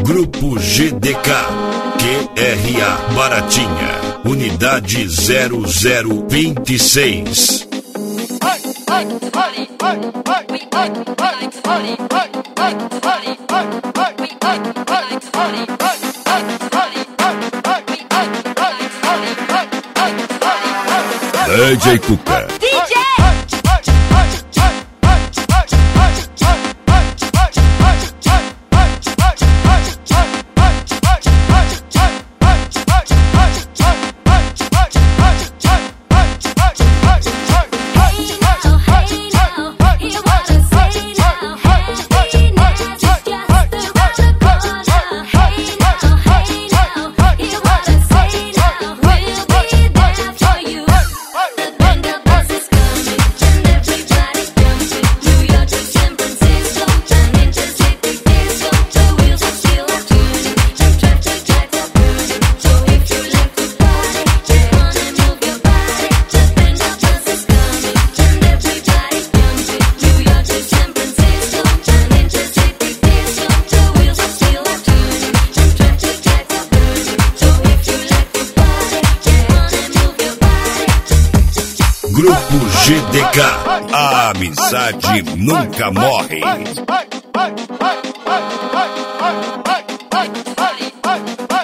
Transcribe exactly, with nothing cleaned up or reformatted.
Grupo G D K, Q R A Baratinha, Unidade zero zero vinte e seis. D J Cuca. Grupo G D K, a amizade nunca morre. Hey, hey, hey, hey, hey, hey, hey, hey, hey, hey, hey.